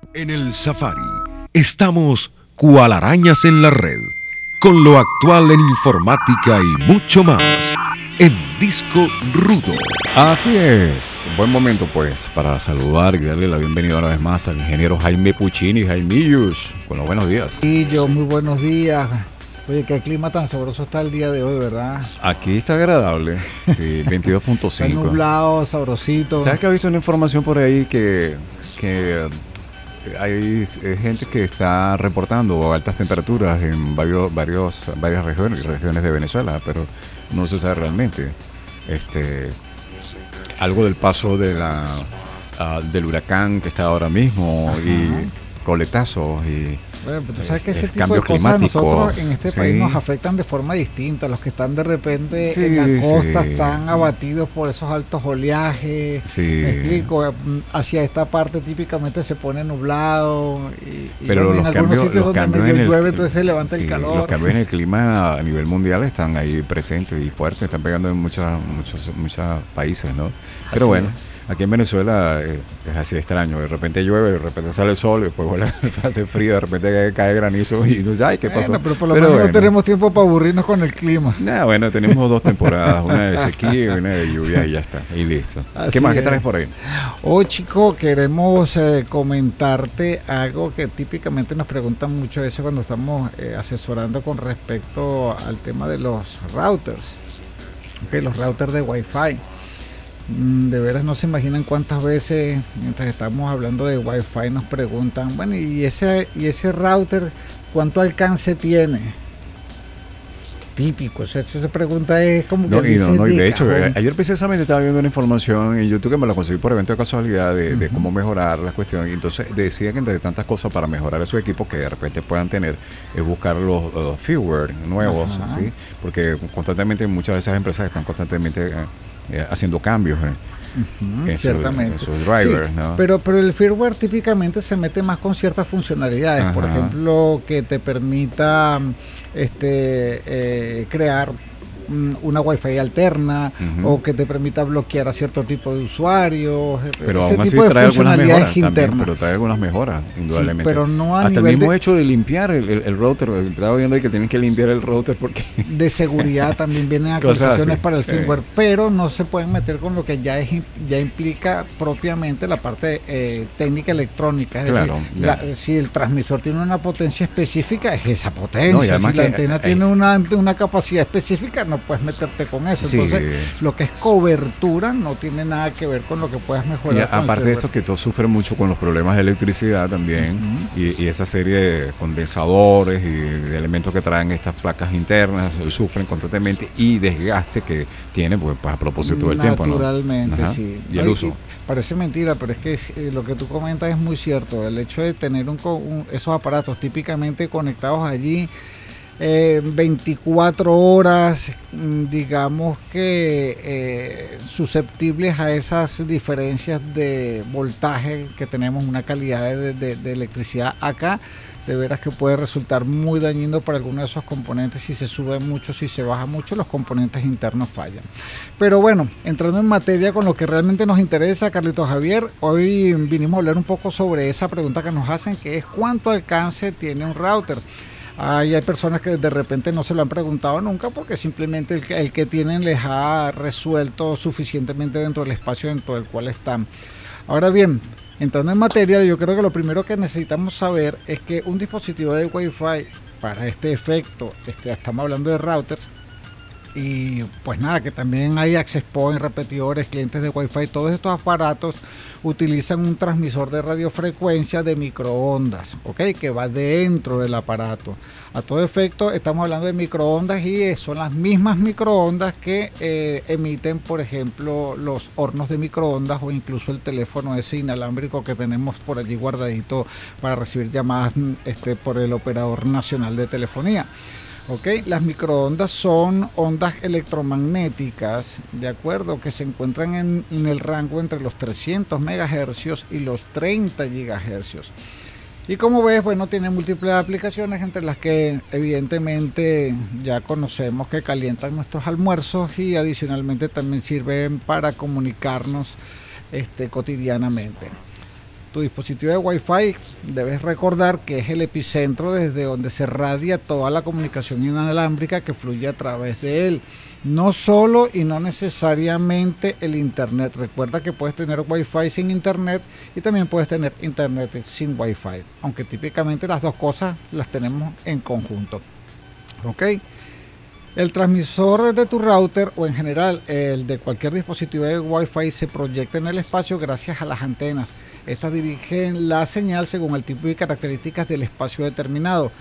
En el Safari estamos cual arañas en la red, con lo actual en informática y mucho más, en Disco Rudo. Así es, buen momento pues para saludar y darle la bienvenida una vez más al ingeniero Jaime Puccini, Jaimillos, con los buenos días. Y yo, muy buenos días. Oye, qué clima tan sabroso está el día de hoy, ¿verdad? Aquí está agradable, sí, 22.5. Está nublado, sabrosito. ¿Sabes que ha visto una información por ahí que hay gente que está reportando altas temperaturas en varias regiones de Venezuela, pero no se sabe realmente algo del paso de del huracán que está ahora mismo? Ajá. Y coletazos y bueno, pues tú sabes que ese tipo de cosas nosotros en este país nos afectan de forma distinta. Los que están de repente en la costa están abatidos por esos altos oleajes. Me explico, hacia esta parte típicamente se pone nublado pero en algunos sitios donde medio llueve, entonces se levanta el calor. Los cambios en el clima a nivel mundial están ahí presentes y fuertes, están pegando en muchos países, ¿no? Pero bueno. Aquí en Venezuela es así extraño, de repente llueve, de repente sale el sol, después hace frío, de repente cae granizo y tú dices, ay, ¿qué pasó? Bueno, pero por lo menos no tenemos tiempo para aburrirnos con el clima. Bueno, tenemos dos temporadas, una de sequía y una de lluvia y ya está, y listo. Así ¿qué más? ¿Qué traes por ahí? Hoy, chico, queremos comentarte algo que típicamente nos preguntan muchas veces cuando estamos asesorando con respecto al tema de los routers, los routers de Wi-Fi. De veras no se imaginan cuántas veces mientras estamos hablando de Wi-Fi nos preguntan, bueno, y ese router ¿cuánto alcance tiene? Típico, esa pregunta es como que y de hecho, ayer precisamente estaba viendo una información en YouTube que me la conseguí por evento de casualidad de cómo mejorar la cuestión, y entonces decía que entre tantas cosas para mejorar su equipo que de repente puedan tener es buscar los firmware nuevos, ¿sí? Porque constantemente muchas de esas empresas están constantemente haciendo cambios ciertamente en sus drivers, sí, ¿no? pero el firmware típicamente se mete más con ciertas funcionalidades. Ajá. Por ejemplo, que te permita crear una Wi-Fi alterna, o que te permita bloquear a cierto tipo de usuarios, pero ese aún así tipo de trae funcionalidades internas también, pero trae algunas mejoras indudablemente, sí, pero no hasta el mismo hecho de limpiar el router. Estaba viendo ahí que tienen que limpiar el router porque de seguridad también vienen actualizaciones para el firmware, pero no se pueden meter con lo que ya implica propiamente la parte técnica electrónica. Es decir, si el transmisor tiene una potencia específica, es esa potencia. Si la antena tiene una capacidad específica, no puedes meterte con eso. Entonces, lo que es cobertura no tiene nada que ver con lo que puedas mejorar. Y aparte de esto, que todos sufren mucho con los problemas de electricidad también, y esa serie de condensadores y de elementos que traen estas placas internas sufren constantemente, y desgaste que tiene pues a propósito todo el tiempo, ¿no? Naturalmente, sí. Y el uso. Parece mentira, pero es que lo que tú comentas es muy cierto. El hecho de tener esos aparatos típicamente conectados allí 24 horas, digamos que susceptibles a esas diferencias de voltaje que tenemos, una calidad de electricidad acá, de veras que puede resultar muy dañino para algunos de esos componentes. Si se sube mucho, si se baja mucho, los componentes internos fallan. Pero bueno, entrando en materia con lo que realmente nos interesa, Carlitos Javier, hoy vinimos a hablar un poco sobre esa pregunta que nos hacen, que es ¿cuánto alcance tiene un router? Hay personas que de repente no se lo han preguntado nunca porque simplemente el que tienen les ha resuelto suficientemente dentro del espacio dentro del cual están. Ahora bien, entrando en materia, yo creo que lo primero que necesitamos saber es que un dispositivo de Wi-Fi, para este efecto, estamos hablando de routers, y pues nada, que también hay access point, repetidores, clientes de Wi-Fi, todos estos aparatos utilizan un transmisor de radiofrecuencia de microondas, ¿ok? Que va dentro del aparato. A todo efecto, estamos hablando de microondas y son las mismas microondas que emiten, por ejemplo, los hornos de microondas o incluso el teléfono ese inalámbrico que tenemos por allí guardadito para recibir llamadas por el Operador Nacional de Telefonía. Okay, las microondas son ondas electromagnéticas, de acuerdo, que se encuentran en el rango entre los 300 MHz y los 30 GHz. Y como ves, bueno, tiene múltiples aplicaciones, entre las que evidentemente ya conocemos que calientan nuestros almuerzos y adicionalmente también sirven para comunicarnos cotidianamente. Tu dispositivo de Wi-Fi, debes recordar que es el epicentro desde donde se radia toda la comunicación inalámbrica que fluye a través de él. No solo y no necesariamente el internet. Recuerda que puedes tener Wi-Fi sin internet y también puedes tener internet sin Wi-Fi, aunque típicamente las dos cosas las tenemos en conjunto. Ok. El transmisor de tu router o en general el de cualquier dispositivo de Wi-Fi se proyecta en el espacio gracias a las antenas. Estas dirigen la señal según el tipo y características del espacio determinado.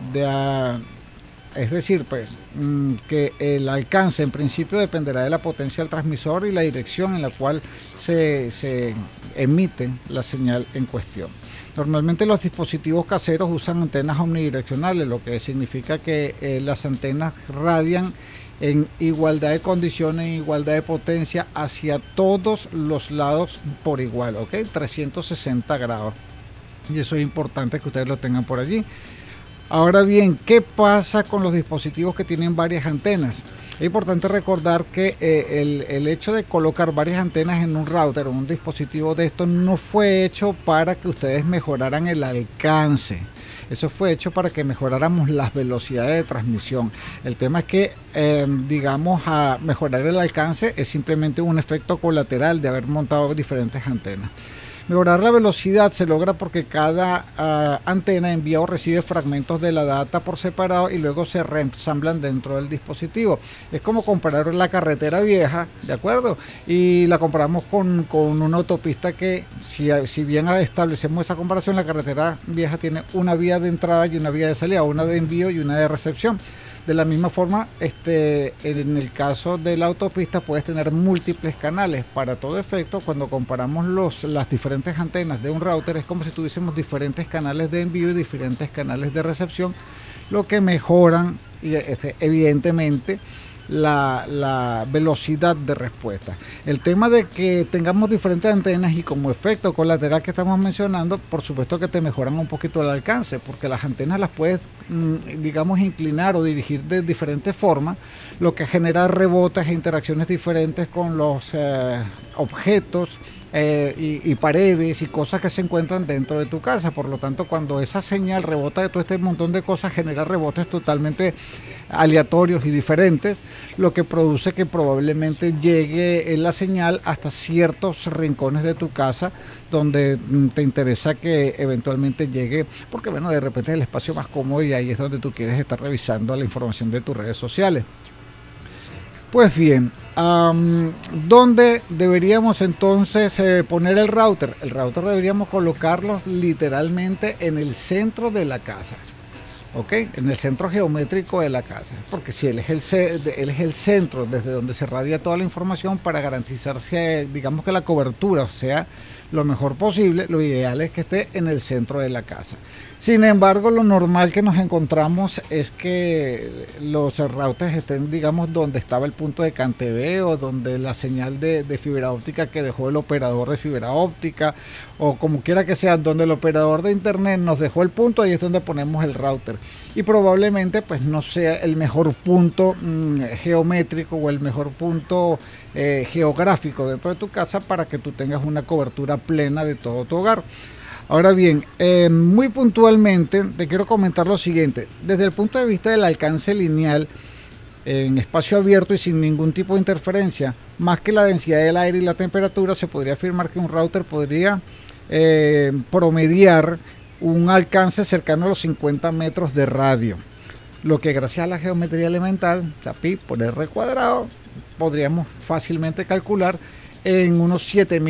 Es decir, pues que el alcance en principio dependerá de la potencia del transmisor y la dirección en la cual se emite la señal en cuestión. Normalmente los dispositivos caseros usan antenas omnidireccionales, lo que significa que las antenas radian en igualdad de condiciones, en igualdad de potencia hacia todos los lados por igual, ¿ok? 360 grados. Y eso es importante que ustedes lo tengan por allí. Ahora bien, ¿qué pasa con los dispositivos que tienen varias antenas? Es importante recordar que el hecho de colocar varias antenas en un router o un dispositivo de estos no fue hecho para que ustedes mejoraran el alcance. Eso fue hecho para que mejoráramos las velocidades de transmisión. El tema es que, digamos, a mejorar el alcance es simplemente un efecto colateral de haber montado diferentes antenas. Mejorar la velocidad se logra porque cada antena envía o recibe fragmentos de la data por separado y luego se reensamblan dentro del dispositivo. Es como comparar la carretera vieja, ¿de acuerdo? Y la comparamos con una autopista que, si bien establecemos esa comparación, la carretera vieja tiene una vía de entrada y una vía de salida, una de envío y una de recepción. De la misma forma, en el caso de la autopista puedes tener múltiples canales. Para todo efecto, cuando comparamos las diferentes antenas de un router, es como si tuviésemos diferentes canales de envío y diferentes canales de recepción, lo que mejoran evidentemente la velocidad de respuesta. El tema de que tengamos diferentes antenas y como efecto colateral que estamos mencionando, por supuesto que te mejoran un poquito el alcance, porque las antenas las puedes, digamos, inclinar o dirigir de diferentes formas, lo que genera rebotes e interacciones diferentes con los objetos y paredes y cosas que se encuentran dentro de tu casa. Por lo tanto, cuando esa señal rebota de todo este montón de cosas, genera rebotes totalmente aleatorios y diferentes, lo que produce que probablemente llegue la señal hasta ciertos rincones de tu casa donde te interesa que eventualmente llegue, porque bueno, de repente es el espacio más cómodo y ahí es donde tú quieres estar revisando la información de tus redes sociales. Pues bien, ¿dónde deberíamos entonces poner el router? El router deberíamos colocarlo literalmente en el centro de la casa, ¿ok? En el centro geométrico de la casa, porque si él es el centro desde donde se radia toda la información para garantizarse, digamos, que la cobertura sea lo mejor posible, lo ideal es que esté en el centro de la casa. Sin embargo, lo normal que nos encontramos es que los routers estén, digamos, donde estaba el punto de CanTV o donde la señal de fibra óptica que dejó el operador de fibra óptica, o como quiera que sea, donde el operador de internet nos dejó el punto, ahí es donde ponemos el router. Y probablemente pues no sea el mejor punto geométrico o el mejor punto geográfico dentro de tu casa para que tú tengas una cobertura plena de todo tu hogar. Ahora bien, muy puntualmente te quiero comentar lo siguiente. Desde el punto de vista del alcance lineal, en espacio abierto y sin ningún tipo de interferencia, más que la densidad del aire y la temperatura, se podría afirmar que un router podría promediar un alcance cercano a los 50 metros de radio. Lo que gracias a la geometría elemental, pi por r cuadrado, podríamos fácilmente calcular en unos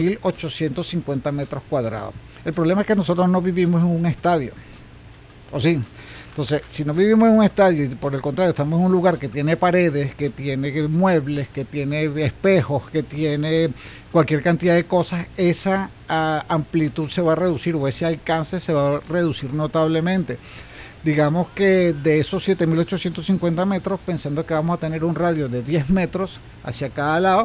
7.850 metros cuadrados. El problema es que nosotros no vivimos en un estadio, ¿o sí? Entonces, si no vivimos en un estadio y por el contrario estamos en un lugar que tiene paredes, que tiene muebles, que tiene espejos, que tiene cualquier cantidad de cosas, esa amplitud se va a reducir o ese alcance se va a reducir notablemente. Digamos que de esos 7.850 metros, pensando que vamos a tener un radio de 10 metros hacia cada lado,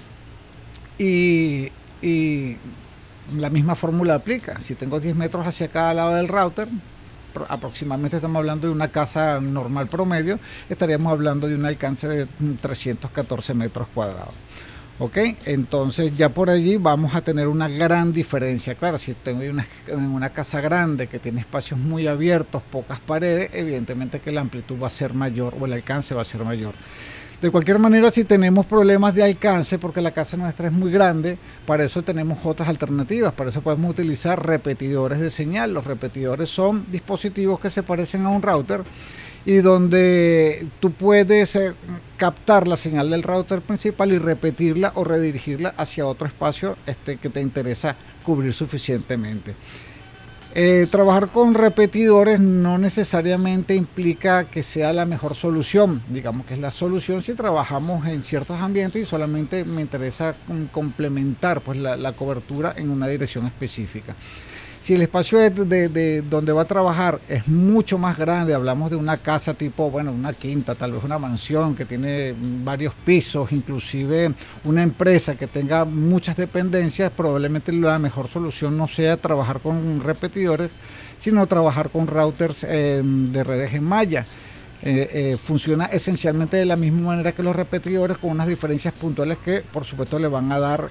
y la misma fórmula aplica. Si tengo 10 metros hacia cada lado del router, aproximadamente estamos hablando de una casa normal promedio, estaríamos hablando de un alcance de 314 metros cuadrados. ¿Ok? Entonces ya por allí vamos a tener una gran diferencia. Claro, si tengo una casa grande que tiene espacios muy abiertos, pocas paredes, evidentemente que la amplitud va a ser mayor o el alcance va a ser mayor. De cualquier manera, si tenemos problemas de alcance, porque la casa nuestra es muy grande, para eso tenemos otras alternativas. Para eso podemos utilizar repetidores de señal. Los repetidores son dispositivos que se parecen a un router y donde tú puedes captar la señal del router principal y repetirla o redirigirla hacia otro espacio que te interesa cubrir suficientemente. Trabajar con repetidores no necesariamente implica que sea la mejor solución. Digamos que es la solución si trabajamos en ciertos ambientes y solamente me interesa complementar pues, la cobertura en una dirección específica. Si el espacio de donde va a trabajar es mucho más grande, hablamos de una casa tipo, bueno, una quinta, tal vez una mansión que tiene varios pisos, inclusive una empresa que tenga muchas dependencias, probablemente la mejor solución no sea trabajar con repetidores, sino trabajar con routers de redes en malla. Funciona esencialmente de la misma manera que los repetidores, con unas diferencias puntuales que por supuesto le van a dar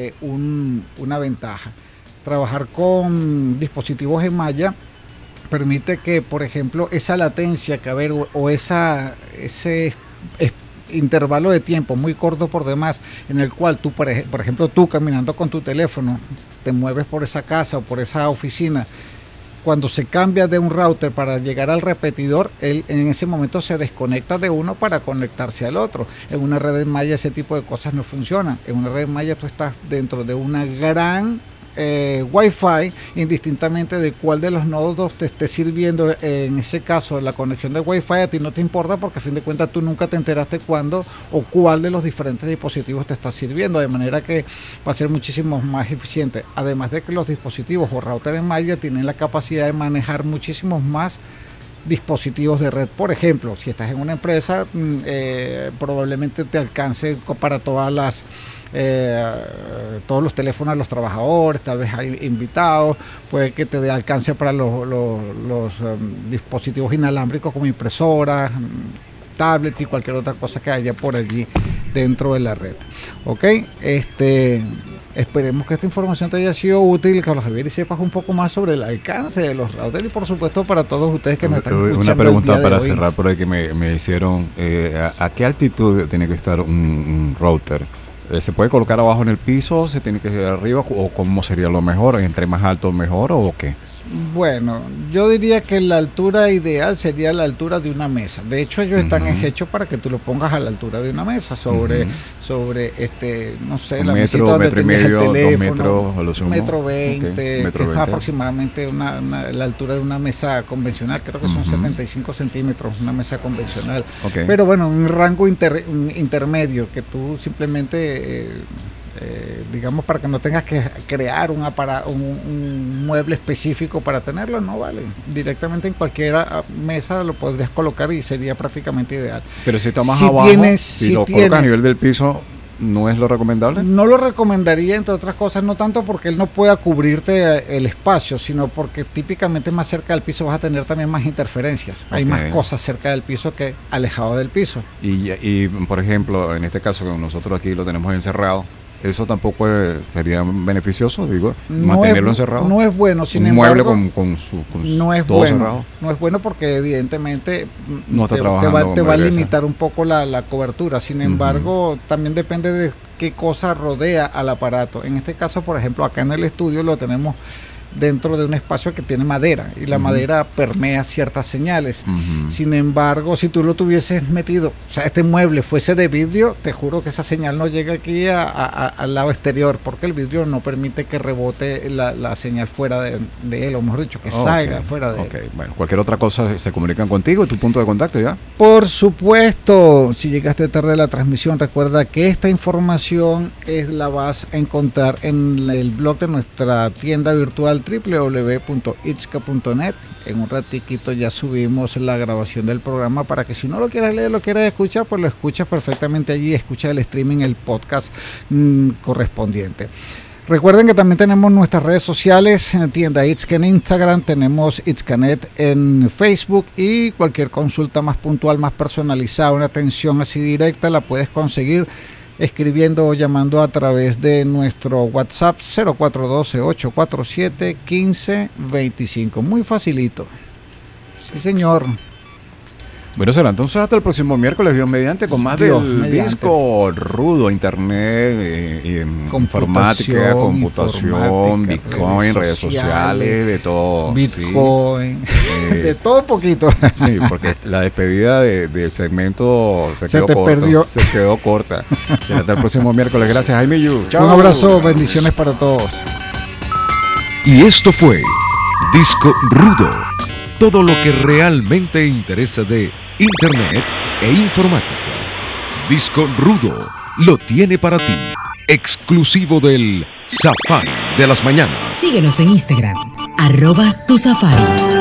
una ventaja. Trabajar con dispositivos en malla permite que, por ejemplo, esa latencia que haber o ese intervalo de tiempo muy corto por demás, en el cual tú, por ejemplo, tú caminando con tu teléfono, te mueves por esa casa o por esa oficina, cuando se cambia de un router para llegar al repetidor, él en ese momento se desconecta de uno para conectarse al otro. En una red en malla ese tipo de cosas no funcionan. En una red en malla tú estás dentro de una gran Wi-Fi, indistintamente de cuál de los nodos te esté sirviendo. En ese caso la conexión de Wi-Fi a ti no te importa, porque a fin de cuentas tú nunca te enteraste cuándo o cuál de los diferentes dispositivos te está sirviendo, de manera que va a ser muchísimo más eficiente. Además de que los dispositivos o router en malla tienen la capacidad de manejar muchísimos más dispositivos de red. Por ejemplo, si estás en una empresa, probablemente te alcance para todos los teléfonos de los trabajadores, tal vez hay invitados, puede que te dé alcance para los dispositivos inalámbricos como impresoras, tablets y cualquier otra cosa que haya por allí dentro de la red. Ok, esperemos que esta información te haya sido útil, Carlos Javier, y sepas un poco más sobre el alcance de los routers y por supuesto para todos ustedes que me están escuchando. Una pregunta para cerrar por ahí que me hicieron, ¿a qué altitud tiene que estar un router? ¿Se puede colocar abajo en el piso? ¿Se tiene que ir arriba? ¿O cómo sería lo mejor? ¿Entre más alto mejor o qué? Bueno, yo diría que la altura ideal sería la altura de una mesa. De hecho, ellos están hechos para que tú lo pongas a la altura de una mesa, sobre no sé, la mesita donde tengas el teléfono, 2 metros 20, okay, que es aproximadamente la altura de una mesa convencional. Creo que son 75 centímetros, una mesa convencional. Okay. Pero bueno, un rango intermedio que tú simplemente digamos, para que no tengas que crear un mueble específico para tenerlo, no vale. Directamente en cualquier mesa lo podrías colocar y sería prácticamente ideal. Pero si está más abajo, si lo colocas a nivel del piso, ¿no es lo recomendable? No lo recomendaría, entre otras cosas, no tanto porque él no pueda cubrirte el espacio, sino porque típicamente más cerca del piso vas a tener también más interferencias. Okay. Hay más cosas cerca del piso que alejado del piso. Y por ejemplo, en este caso, que nosotros aquí lo tenemos encerrado, ¿eso tampoco sería beneficioso, digo, mantenerlo encerrado? No es bueno, sin embargo, mueble con no es todo bueno, cerrado. No es bueno porque evidentemente no te va a limitar un poco la cobertura. Sin embargo, también depende de qué cosa rodea al aparato. En este caso, por ejemplo, acá en el estudio lo tenemos dentro de un espacio que tiene madera y la madera permea ciertas señales. Sin embargo, si tú lo tuvieses metido, o sea, este mueble fuese de vidrio, te juro que esa señal no llega aquí al lado exterior, porque el vidrio no permite que rebote la señal fuera de él, o mejor dicho, que salga fuera de él. Bueno, cualquier otra cosa se comunican contigo, tu punto de contacto ya. Por supuesto, si llegaste tarde a la transmisión, recuerda que esta información la vas a encontrar en el blog de nuestra tienda virtual www.itzca.net. En un ratiquito ya subimos la grabación del programa para que si no lo quieres leer, lo quieres escuchar, pues lo escuchas perfectamente allí, escucha el streaming, el podcast correspondiente. Recuerden que también tenemos nuestras redes sociales, en tienda Itzca en Instagram, tenemos Itzcanet en Facebook, y cualquier consulta más puntual, más personalizada, una atención así directa, la puedes conseguir escribiendo o llamando a través de nuestro WhatsApp 0412-847-1525. Muy facilito. Sí, señor. Bueno, será entonces hasta el próximo miércoles, Dios mediante, con más del disco rudo, internet, informática, computación, Bitcoin, redes sociales, de todo. Bitcoin, sí. De todo un poquito. Sí, porque la despedida del segmento se quedó corta. Será hasta el próximo miércoles. Gracias, Jaime Yu. Chao. Un abrazo, bendiciones para todos. Y esto fue Disco Rudo. Todo lo que realmente interesa de Internet e informática. Disco Rudo lo tiene para ti, exclusivo del Safari de las mañanas. Síguenos en Instagram, @tusafari.